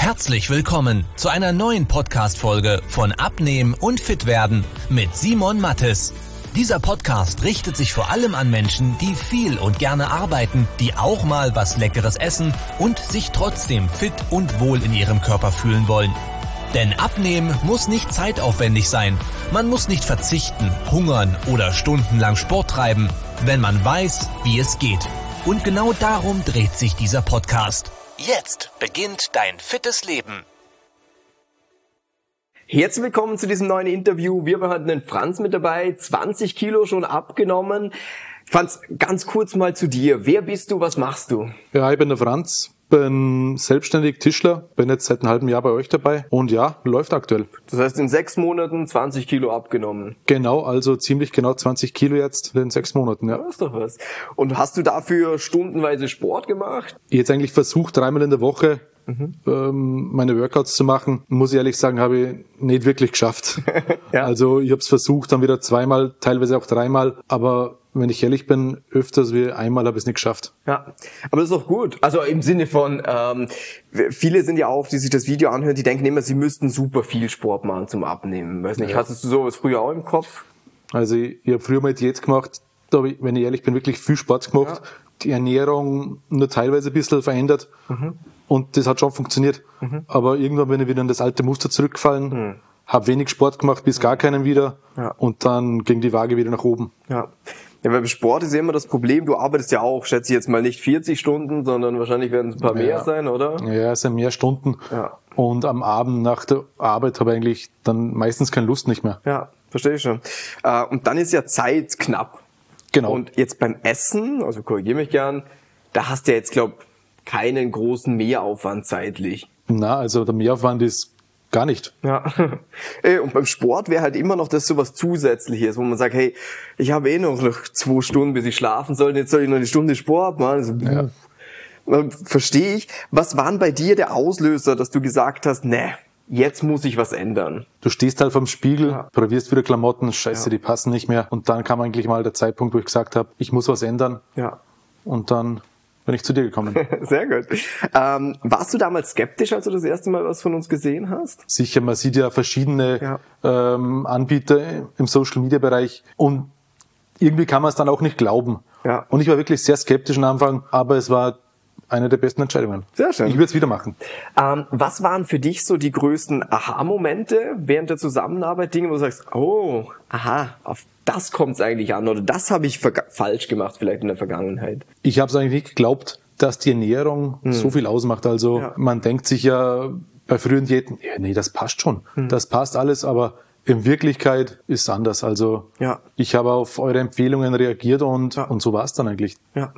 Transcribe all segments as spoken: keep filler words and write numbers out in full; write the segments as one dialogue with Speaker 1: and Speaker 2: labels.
Speaker 1: Herzlich willkommen zu einer neuen Podcast-Folge von Abnehmen und Fitwerden mit Simon Mattes. Dieser Podcast richtet sich vor allem an Menschen, die viel und gerne arbeiten, die auch mal was Leckeres essen und sich trotzdem fit und wohl in ihrem Körper fühlen wollen. Denn Abnehmen muss nicht zeitaufwendig sein. Man muss nicht verzichten, hungern oder stundenlang Sport treiben, wenn man weiß, wie es geht. Und genau darum dreht sich dieser Podcast. Jetzt beginnt dein fittes Leben.
Speaker 2: Herzlich willkommen zu diesem neuen Interview. Wir haben heute den Franz mit dabei, zwanzig Kilo schon abgenommen. Franz, ganz kurz mal zu dir. Wer bist du, was machst du?
Speaker 3: Ja, ich bin der Franz, bin selbstständig Tischler, bin jetzt seit einem halben Jahr bei euch dabei und ja, läuft aktuell.
Speaker 2: Das heißt, in sechs Monaten zwanzig Kilo abgenommen.
Speaker 3: Genau, also ziemlich genau zwanzig Kilo jetzt in sechs Monaten, ja.
Speaker 2: Das ist doch was. Und hast du dafür stundenweise Sport gemacht?
Speaker 3: Ich jetzt eigentlich versucht, dreimal in der Woche mhm. ähm, meine Workouts zu machen. Muss ich ehrlich sagen, habe ich nicht wirklich geschafft. Ja. Also ich habe es versucht, dann wieder zweimal, teilweise auch dreimal, aber wenn ich ehrlich bin, öfters wie einmal habe ich es nicht geschafft.
Speaker 2: Ja, aber das ist doch gut. Also im Sinne von, ähm, viele sind ja auch, die sich das Video anhören, die denken immer, sie müssten super viel Sport machen zum Abnehmen. Weiß nicht, ja. Hattest du sowas früher auch im Kopf?
Speaker 3: Also ich, ich habe früher mal Diät gemacht, da habe ich, wenn ich ehrlich bin, wirklich viel Sport gemacht. Ja. Die Ernährung nur teilweise ein bisschen verändert mhm. und das hat schon funktioniert. Mhm. Aber irgendwann bin ich wieder in das alte Muster zurückgefallen, mhm. habe wenig Sport gemacht, bis gar keinen wieder ja. und dann ging die Waage wieder nach oben.
Speaker 2: Ja. Ja, weil beim Sport ist ja immer das Problem, du arbeitest ja auch, schätze ich jetzt mal nicht vierzig Stunden, sondern wahrscheinlich werden es ein paar ja. mehr sein, oder?
Speaker 3: Ja, es sind mehr Stunden. Ja. Und am Abend nach der Arbeit habe ich eigentlich dann meistens keine Lust nicht mehr.
Speaker 2: Ja, verstehe ich schon. Und dann ist ja Zeit knapp.
Speaker 3: Genau.
Speaker 2: Und jetzt beim Essen, also korrigiere mich gern, da hast du ja jetzt, glaube ich, keinen großen Mehraufwand zeitlich.
Speaker 3: Na, also der Mehraufwand ist gar nicht.
Speaker 2: Ja. Und beim Sport wäre halt immer noch das so was Zusätzliches, wo man sagt, hey, ich habe eh noch zwei Stunden, bis ich schlafen soll, jetzt soll ich noch eine Stunde Sport machen. Also, ja. Verstehe ich. Was waren bei dir der Auslöser, dass du gesagt hast, ne, jetzt muss ich was ändern?
Speaker 3: Du stehst halt vorm Spiegel, ja. probierst wieder Klamotten, scheiße, ja. die passen nicht mehr. Und dann kam eigentlich mal der Zeitpunkt, wo ich gesagt habe, ich muss was ändern. Ja. Und dann bin ich zu dir gekommen.
Speaker 2: Sehr gut. Ähm, warst du damals skeptisch, als du das erste Mal was von uns gesehen hast?
Speaker 3: Sicher, man sieht ja verschiedene ja. Ähm, Anbieter im Social-Media-Bereich und irgendwie kann man es dann auch nicht glauben. Ja. Und ich war wirklich sehr skeptisch am Anfang, aber es war eine der besten Entscheidungen.
Speaker 2: Sehr schön.
Speaker 3: Ich würde es wieder machen.
Speaker 2: Ähm, was waren für dich so die größten Aha-Momente während der Zusammenarbeit? Dinge, wo du sagst, oh, aha, auf das kommt es eigentlich an oder das habe ich ver- falsch gemacht vielleicht in der Vergangenheit.
Speaker 3: Ich habe es eigentlich nicht geglaubt, dass die Ernährung hm. so viel ausmacht. Also ja. man denkt sich ja bei früheren Diäten, ja, nee, das passt schon. Hm. Das passt alles, aber in Wirklichkeit ist es anders. Also ja. ich habe auf eure Empfehlungen reagiert und, ja. und so war es dann eigentlich.
Speaker 2: Ja.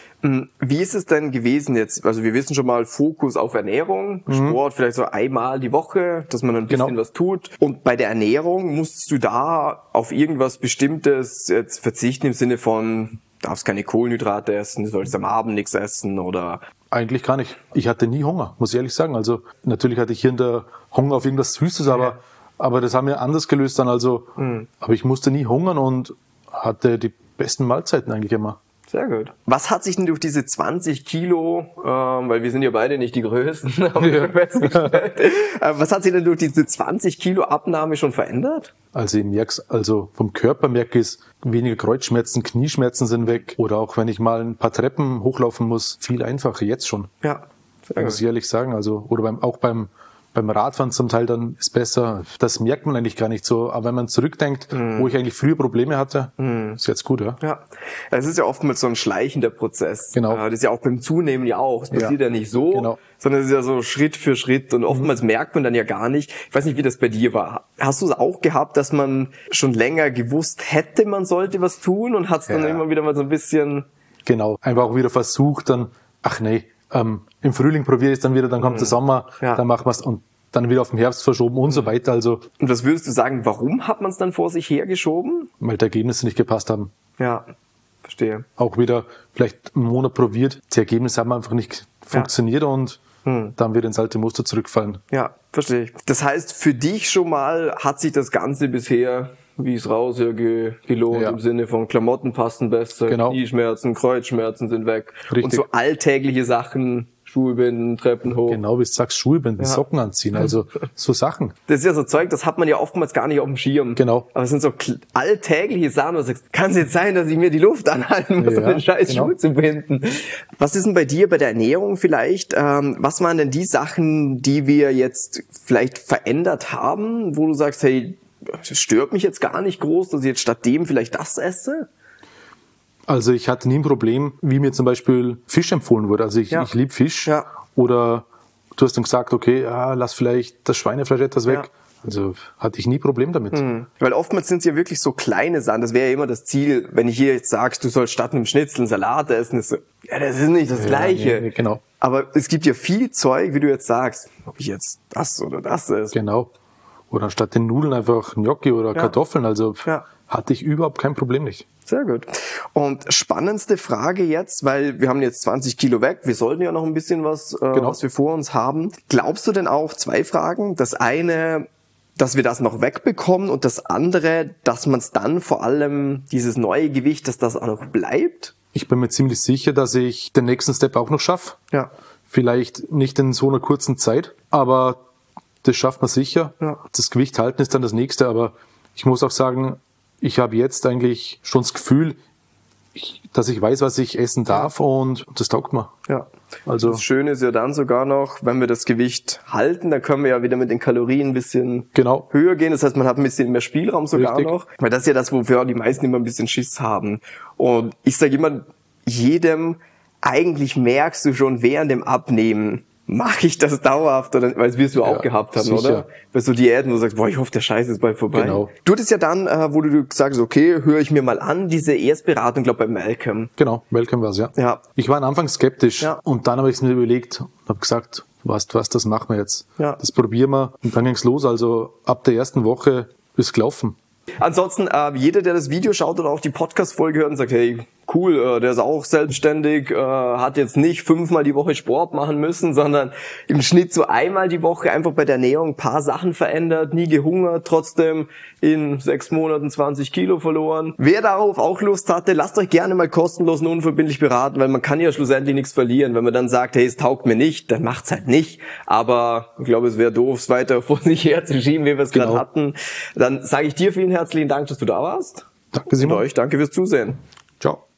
Speaker 2: Wie ist es denn gewesen jetzt? Also wir wissen schon mal, Fokus auf Ernährung, mhm. Sport vielleicht so einmal die Woche, dass man ein bisschen genau. was tut. Und bei der Ernährung musstest du da auf irgendwas Bestimmtes jetzt verzichten im Sinne von, darfst keine Kohlenhydrate essen, du sollst am Abend nichts essen oder?
Speaker 3: Eigentlich gar nicht. Ich hatte nie Hunger, muss ich ehrlich sagen. Also natürlich hatte ich hier in der Hunger auf irgendwas Süßes, aber, ja. aber das haben wir anders gelöst dann. Also, mhm. aber ich musste nie hungern und hatte die besten Mahlzeiten eigentlich immer.
Speaker 2: Sehr gut. Was hat sich denn durch diese zwanzig Kilo, ähm, weil wir sind ja beide nicht die Größten, haben wir festgestellt, äh, was hat sich denn durch diese zwanzig Kilo Abnahme schon verändert?
Speaker 3: Also ich merk's, also vom Körper merke ich es, weniger Kreuzschmerzen, Knieschmerzen sind weg oder auch wenn ich mal ein paar Treppen hochlaufen muss, viel einfacher jetzt schon.
Speaker 2: Ja, sehr gut.
Speaker 3: Muss ich ehrlich sagen, also oder beim, auch beim Beim Radfahren zum Teil dann ist besser. Das merkt man eigentlich gar nicht so. Aber wenn man zurückdenkt, mm. wo ich eigentlich früher Probleme hatte, mm. ist jetzt gut, ja.
Speaker 2: Ja, es ist ja oftmals so ein schleichender Prozess.
Speaker 3: Genau.
Speaker 2: Das ist ja auch beim Zunehmen ja auch. Es passiert ja, ja nicht so, genau. sondern es ist ja so Schritt für Schritt. Und oftmals mm. merkt man dann ja gar nicht. Ich weiß nicht, wie das bei dir war. Hast du es auch gehabt, dass man schon länger gewusst hätte, man sollte was tun und hat es dann ja. immer wieder mal so ein bisschen...
Speaker 3: Genau, einfach auch wieder versucht, dann, ach nee, Ähm, im Frühling probiere ich es dann wieder, dann kommt mhm. der Sommer, ja. dann machen wir es und dann wieder auf den Herbst verschoben und so weiter. Also
Speaker 2: und was würdest du sagen, warum hat man es dann vor sich hergeschoben?
Speaker 3: Weil die Ergebnisse nicht gepasst haben.
Speaker 2: Ja, verstehe.
Speaker 3: Auch wieder vielleicht einen Monat probiert, die Ergebnisse haben einfach nicht funktioniert ja. und hm. dann wieder ins alte Muster zurückfallen.
Speaker 2: Ja, verstehe ich. Das heißt, für dich schon mal hat sich das Ganze bisher, wie es raushör, ge- gelohnt ja. im Sinne von Klamotten passen besser, genau. Knieschmerzen, Kreuzschmerzen sind weg. Richtig. Und so alltägliche Sachen Schuhe binden, Treppen hoch.
Speaker 3: Genau, wie du sagst, Schuhe binden, ja. Socken anziehen, also so Sachen.
Speaker 2: Das ist ja so Zeug, das hat man ja oftmals gar nicht auf dem Schirm.
Speaker 3: Genau.
Speaker 2: Aber es sind so alltägliche Sachen, wo du sagst, kann es jetzt sein, dass ich mir die Luft anhalten muss, ja, um den scheiß genau. Schuh zu binden? Was ist denn bei dir, bei der Ernährung vielleicht, ähm, was waren denn die Sachen, die wir jetzt vielleicht verändert haben, wo du sagst, hey, das stört mich jetzt gar nicht groß, dass ich jetzt statt dem vielleicht das esse?
Speaker 3: Also ich hatte nie ein Problem, wie mir zum Beispiel Fisch empfohlen wurde. Also ich, ja. ich liebe Fisch. Ja. Oder du hast dann gesagt, okay, ja, lass vielleicht das Schweinefleisch etwas weg. Ja. Also hatte ich nie Problem damit.
Speaker 2: Mhm. Weil oftmals sind es ja wirklich so kleine Sachen. Das wäre ja immer das Ziel, wenn ich hier jetzt sagst, du sollst statt einem Schnitzel einen Salat essen. Ist so, ja, das ist nicht das ja, Gleiche.
Speaker 3: Nee, genau.
Speaker 2: Aber es gibt ja viel Zeug, wie du jetzt sagst, ob ich jetzt das oder das esse.
Speaker 3: Genau. Oder statt den Nudeln einfach Gnocchi oder ja. Kartoffeln. Also ja. hatte ich überhaupt kein Problem nicht.
Speaker 2: Sehr gut. Und spannendste Frage jetzt, weil wir haben jetzt zwanzig Kilo weg, wir sollten ja noch ein bisschen was, äh, genau. was wir vor uns haben. Glaubst du denn auch, zwei Fragen, das eine, dass wir das noch wegbekommen und das andere, dass man es dann vor allem, dieses neue Gewicht, dass das auch noch bleibt?
Speaker 3: Ich bin mir ziemlich sicher, dass ich den nächsten Step auch noch schaffe.
Speaker 2: Ja.
Speaker 3: Vielleicht nicht in so einer kurzen Zeit, aber das schafft man sicher. Ja. Das Gewicht halten ist dann das nächste, aber ich muss auch sagen, ich habe jetzt eigentlich schon das Gefühl, ich, dass ich weiß, was ich essen darf und das taugt mir.
Speaker 2: Ja. Also das Schöne ist ja dann sogar noch, wenn wir das Gewicht halten, dann können wir ja wieder mit den Kalorien ein bisschen
Speaker 3: genau.
Speaker 2: höher gehen. Das heißt, man hat ein bisschen mehr Spielraum sogar
Speaker 3: Richtig.
Speaker 2: noch. Weil das ist ja das, wofür die meisten immer ein bisschen Schiss haben. Und ich sage immer jedem, eigentlich merkst du schon während dem Abnehmen, mache ich das dauerhaft, oder, weil es wirst du ja, auch gehabt haben, sicher. Oder? Bei so Diäten, wo du sagst, boah, ich hoffe, der Scheiß ist bald vorbei.
Speaker 3: Genau.
Speaker 2: Du hattest ja dann, äh, wo du sagst, okay, höre ich mir mal an, diese Erstberatung, glaube bei Malcolm.
Speaker 3: Genau, Malcolm war's, ja.
Speaker 2: ja.
Speaker 3: Ich war am Anfang skeptisch
Speaker 2: ja.
Speaker 3: und dann habe ich es mir überlegt und habe gesagt, weißt du was, das machen wir jetzt.
Speaker 2: Ja.
Speaker 3: Das probieren wir und dann ging's los. Also ab der ersten Woche ist gelaufen.
Speaker 2: Ansonsten, äh, jeder, der das Video schaut oder auch die Podcast-Folge hört und sagt, hey, cool, äh, der ist auch selbstständig, äh, hat jetzt nicht fünfmal die Woche Sport machen müssen, sondern im Schnitt so einmal die Woche einfach bei der Ernährung ein paar Sachen verändert, nie gehungert, trotzdem in sechs Monaten zwanzig Kilo verloren. Wer darauf auch Lust hatte, lasst euch gerne mal kostenlos und unverbindlich beraten, weil man kann ja schlussendlich nichts verlieren. Wenn man dann sagt, hey, es taugt mir nicht, dann macht's halt nicht. Aber ich glaube, es wäre doof, es weiter vor sich herzuschieben, wie wir es
Speaker 3: genau.
Speaker 2: gerade hatten. Dann sage ich dir vielen herzlichen Dank, dass du da warst.
Speaker 3: Danke, Simon.
Speaker 2: Und euch danke fürs Zusehen.
Speaker 3: Ciao.